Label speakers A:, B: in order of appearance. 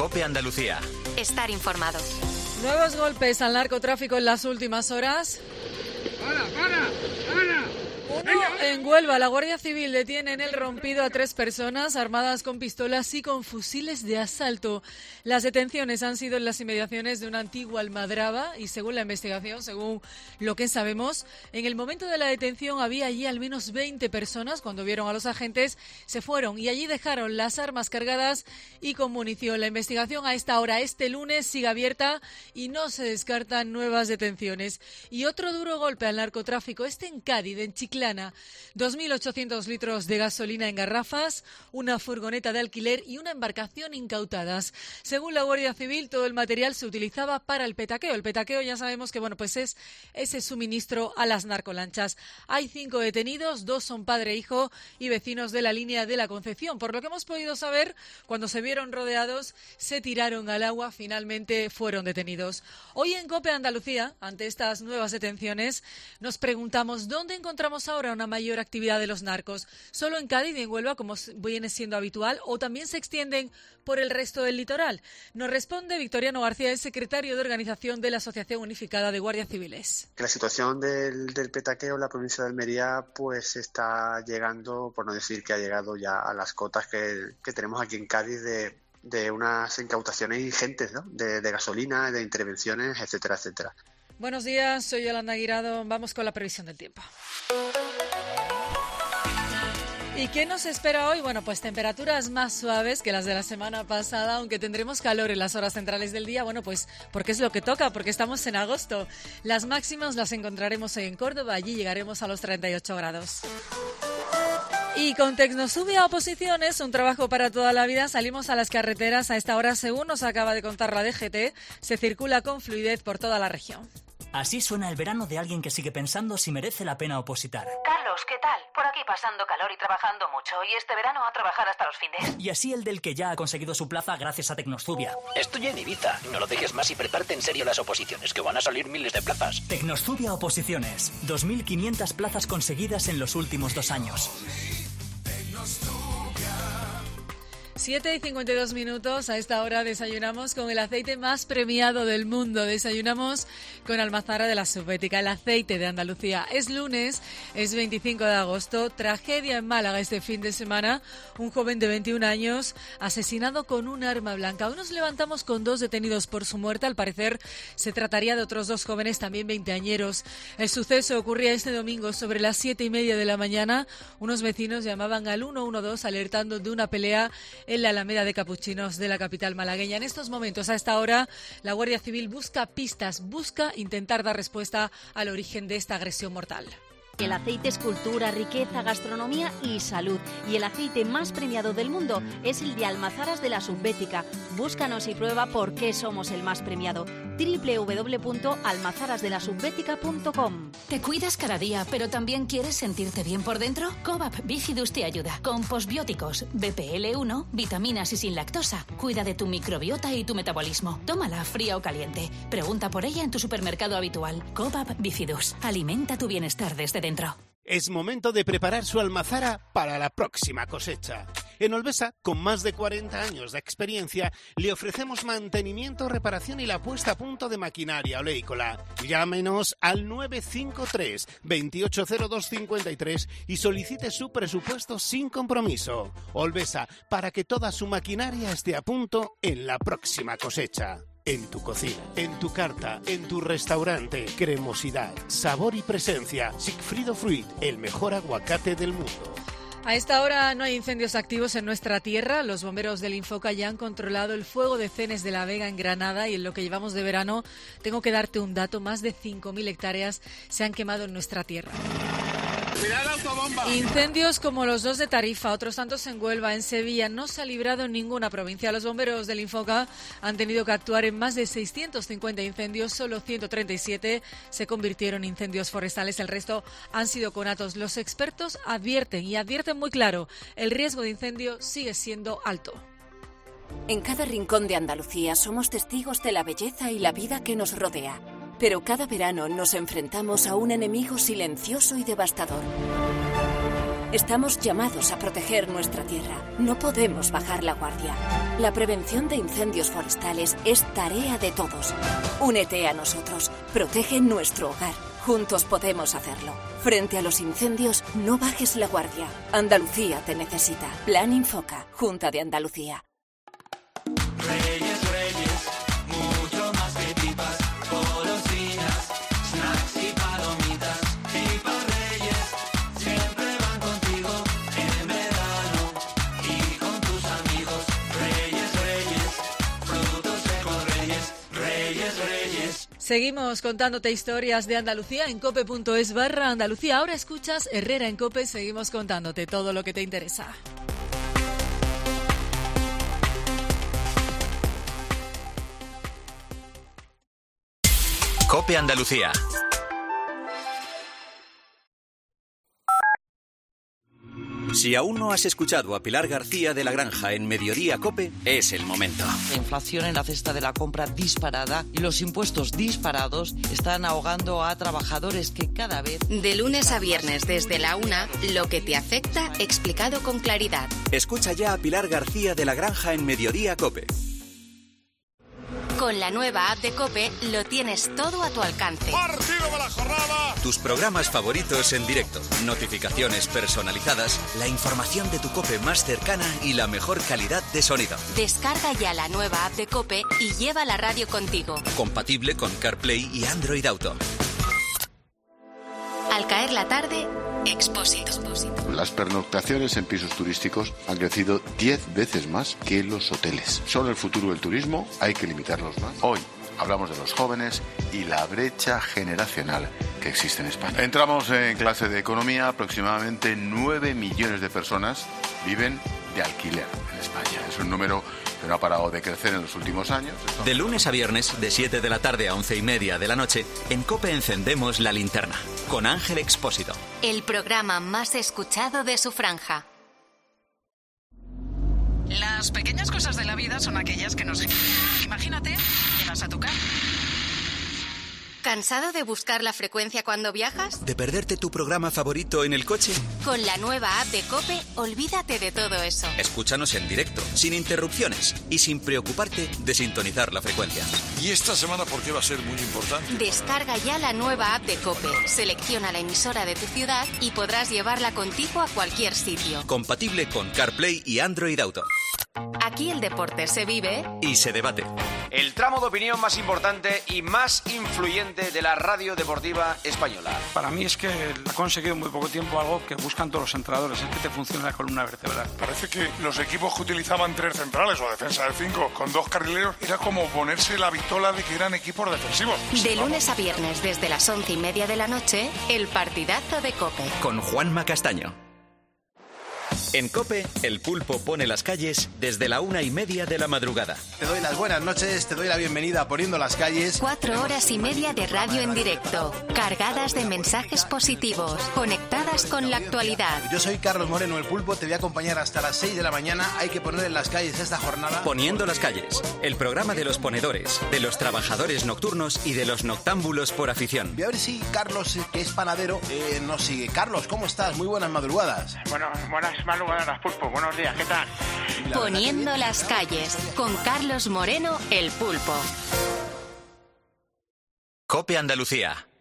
A: COPE Andalucía.
B: Estar informado.
C: Nuevos golpes al narcotráfico en las últimas horas.
D: ¡Para!
C: Uno en Huelva. La Guardia Civil detiene en El Rompido a 3 personas armadas con pistolas y con fusiles de asalto. Las detenciones han sido en las inmediaciones de una antigua almadraba y según la investigación, según lo que sabemos, en el momento de la detención había allí al menos 20 personas. Cuando vieron a los agentes se fueron y allí dejaron las armas cargadas y con munición. La investigación a esta hora, este lunes, sigue abierta y no se descartan nuevas detenciones. Y otro duro golpe al narcotráfico, en Cádiz, en Chiclana. 2.800 litros de gasolina en garrafas, una furgoneta de alquiler y una embarcación incautadas. Según la Guardia Civil, todo el material se utilizaba para el petaqueo. El petaqueo ya sabemos que es ese suministro a las narcolanchas. Hay 5 detenidos, 2 son padre e hijo y vecinos de la línea de la Concepción. Por lo que hemos podido saber, cuando se vieron rodeados, se tiraron al agua, finalmente fueron detenidos. Hoy en COPE Andalucía, ante estas nuevas detenciones, nos preguntamos ¿dónde encontramos ahora una mayor actividad de los narcos? ¿Solo en Cádiz y en Huelva, como viene siendo habitual, o también se extienden por el resto del litoral? Nos responde Victoriano García, el secretario de organización de la Asociación Unificada de Guardias Civiles.
E: La situación del petaqueo en la provincia de Almería pues está llegando, por no decir que ha llegado ya a las cotas que tenemos aquí en Cádiz de unas incautaciones ingentes, ¿no? de gasolina, de intervenciones, etcétera, etcétera.
C: Buenos días, soy Yolanda Guirado. Vamos con la previsión del tiempo. ¿Y qué nos espera hoy? Bueno, pues temperaturas más suaves que las de la semana pasada, aunque tendremos calor en las horas centrales del día. Bueno, pues porque es lo que toca, porque estamos en agosto. Las máximas las encontraremos hoy en Córdoba, allí llegaremos a los 38 grados. Y con Tecnosubia Oposiciones, un trabajo para toda la vida, salimos a las carreteras. A esta hora, según nos acaba de contar la DGT, se circula con fluidez por toda la región.
F: Así suena el verano de alguien que sigue pensando si merece la pena opositar.
G: Carlos, ¿qué tal? Por aquí pasando calor y trabajando mucho. Y este verano a trabajar hasta los fines.
F: Y así el del que ya ha conseguido su plaza gracias a Tecnosubia.
H: Estoy en Ibiza. No lo dejes más y prepárate en serio las oposiciones, que van a salir miles de plazas.
F: Tecnosubia Oposiciones. 2.500 plazas conseguidas en los últimos 2 años.
C: 7:52. A esta hora desayunamos con el aceite más premiado del mundo. Desayunamos con Almazara de la Subbética, el aceite de Andalucía. Es lunes, es 25 de agosto. Tragedia en Málaga este fin de semana. Un joven de 21 años asesinado con un arma blanca. Hoy nos levantamos con 2 detenidos por su muerte. Al parecer se trataría de otros 2 jóvenes también veinteañeros. El suceso ocurría este domingo sobre las 7:30 de la mañana. Unos vecinos llamaban al 112 alertando de una pelea en la Alameda de Capuchinos de la capital malagueña. En estos momentos, a esta hora, la Guardia Civil busca pistas, busca intentar dar respuesta al origen de esta agresión mortal.
I: El aceite es cultura, riqueza, gastronomía y salud. Y el aceite más premiado del mundo es el de Almazaras de la Subbética. Búscanos y prueba por qué somos el más premiado. www.almazarasdelasubbética.com.
J: ¿Te cuidas cada día, pero también quieres sentirte bien por dentro? Cobap Bifidus te ayuda. Con postbióticos, BPL1, vitaminas y sin lactosa. Cuida de tu microbiota y tu metabolismo. Tómala fría o caliente. Pregunta por ella en tu supermercado habitual. Cobap Bifidus. Alimenta tu bienestar desde dentro.
K: Es momento de preparar su almazara para la próxima cosecha. En Olvesa, con más de 40 años de experiencia, le ofrecemos mantenimiento, reparación y la puesta a punto de maquinaria oleícola. Llámenos al 953 280253 y solicite su presupuesto sin compromiso. Olvesa, para que toda su maquinaria esté a punto en la próxima cosecha. En tu cocina, en tu carta, en tu restaurante, cremosidad, sabor y presencia. Sigfrido Fruit, el mejor aguacate del mundo.
C: A esta hora no hay incendios activos en nuestra tierra. Los bomberos del Infoca ya han controlado el fuego de Cenes de la Vega en Granada y en lo que llevamos de verano tengo que darte un dato, más de 5.000 hectáreas se han quemado en nuestra tierra.
D: ¡Mirad la autobomba!
C: Incendios como los 2 de Tarifa, otros tantos en Huelva, en Sevilla. No se ha librado en ninguna provincia. Los bomberos del Infoca han tenido que actuar en más de 650 incendios. Solo 137 se convirtieron en incendios forestales. El resto han sido conatos. Los expertos advierten muy claro, el riesgo de incendio sigue siendo alto.
B: En cada rincón de Andalucía somos testigos de la belleza y la vida que nos rodea. Pero cada verano nos enfrentamos a un enemigo silencioso y devastador. Estamos llamados a proteger nuestra tierra. No podemos bajar la guardia. La prevención de incendios forestales es tarea de todos. Únete a nosotros. Protege nuestro hogar. Juntos podemos hacerlo. Frente a los incendios, no bajes la guardia. Andalucía te necesita. Plan Infoca. Junta de Andalucía.
A: Reyes, Reyes, mucho más que pipas, golosinas, snacks y palomitas. Pipas Reyes, siempre van contigo en verano y con tus amigos. Reyes, Reyes, frutos secos Reyes, Reyes, Reyes.
C: Seguimos contándote historias de Andalucía en cope.es/Andalucía. Ahora escuchas Herrera en Cope. Seguimos contándote todo lo que te interesa.
L: Cope Andalucía. Si aún no has escuchado a Pilar García de la Granja en Mediodía Cope, es el momento.
M: La inflación en la cesta de la compra disparada y los impuestos disparados están ahogando a trabajadores que cada vez...
N: De lunes a viernes desde la 1, lo que te afecta explicado con claridad.
L: Escucha ya a Pilar García de la Granja en Mediodía Cope.
N: Con la nueva app de COPE lo tienes todo a tu alcance.
O: ¡Partido de la jornada!
L: Tus programas favoritos en directo, notificaciones personalizadas, la información de tu COPE más cercana y la mejor calidad de sonido.
N: Descarga ya la nueva app de COPE y lleva la radio contigo.
L: Compatible con CarPlay y Android Auto.
N: Al caer la tarde, Expósito.
P: Las pernoctaciones en pisos turísticos han crecido 10 veces más que los hoteles. Son el futuro del turismo, hay que limitarlos más. Hoy hablamos de los jóvenes y la brecha generacional que existe en España. Entramos en clase de economía, aproximadamente 9 millones de personas viven de alquiler en España. Es un número que no ha parado de crecer en los últimos años.
L: De lunes a viernes, de 7 de la tarde a 11:30 de la noche, en COPE encendemos la linterna, con Ángel Expósito.
N: El programa más escuchado de su franja.
Q: Las pequeñas cosas de la vida son aquellas que nos... Imagínate, llegas a tu casa.
N: ¿Cansado de buscar la frecuencia cuando viajas?
L: ¿De perderte tu programa favorito en el coche?
N: Con la nueva app de COPE, olvídate de todo eso.
L: Escúchanos en directo, sin interrupciones y sin preocuparte de sintonizar la frecuencia.
O: ¿Y esta semana por qué va a ser muy importante?
N: Descarga ya la nueva app de COPE, selecciona la emisora de tu ciudad y podrás llevarla contigo a cualquier sitio.
L: Compatible con CarPlay y Android Auto.
N: Aquí el deporte se vive
L: y se debate.
R: El tramo de opinión más importante y más influyente de la radio deportiva española.
S: Para mí es que ha conseguido en muy poco tiempo algo que buscan todos los entrenadores, es que te funcione la columna vertebral.
O: Parece que los equipos que utilizaban 3 centrales o defensa de 5 con 2 carrileros era como ponerse la vitola de que eran equipos defensivos.
N: De lunes a viernes desde las 11:30 de la noche, el partidazo de COPE.
L: Con Juanma Castaño. En COPE, el pulpo pone las calles desde la 1:30 de la madrugada.
T: Te doy las buenas noches, te doy la bienvenida a Poniendo las Calles.
N: 4 horas y media de radio en directo, cargadas de mensajes positivos, conectadas con la actualidad.
T: Yo soy Carlos Moreno, el pulpo, te voy a acompañar hasta las 6 de la mañana. Hay que poner en las calles esta jornada.
L: Poniendo las calles, el programa de los ponedores, de los trabajadores nocturnos y de los noctámbulos por afición.
T: Voy a ver si Carlos, que es panadero, nos sigue. Carlos, ¿cómo estás? Muy buenas madrugadas.
U: Bueno, buenas madrugadas, pulpo. Buenos días, ¿qué tal?
N: Poniendo las calles, con Carlos Moreno, el pulpo.
L: COPE Andalucía.